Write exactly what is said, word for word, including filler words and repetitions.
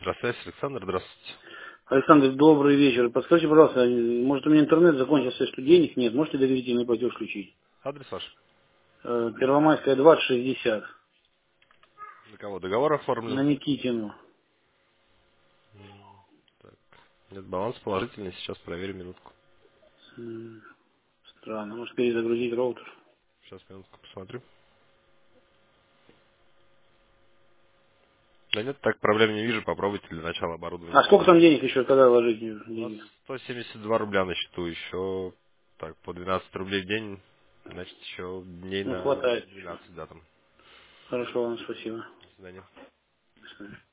Здравствуйте, Александр, здравствуйте. Александр, добрый вечер. Подскажите, пожалуйста, может у меня интернет закончился, что денег нет? Можете доверительный платеж включить? Адрес ваш? Э, Первомайская, двадцать шестьдесят. За кого договор На оформлен? Никитину. Так. Нет, баланс положительный, сейчас проверим минутку. М, Странно, может перезагрузить роутер. Сейчас минутку посмотрю. Да нет, так проблем не вижу, попробуйте для начала оборудование А сколько подключить. там денег еще, когда ложить У вас деньги? сто семьдесят два рубля на счету, еще так, по двенадцать рублей в день, значит, еще дней Ну, на хватает еще. двенадцать, да, там. Хорошо, вам спасибо. До свидания. До свидания.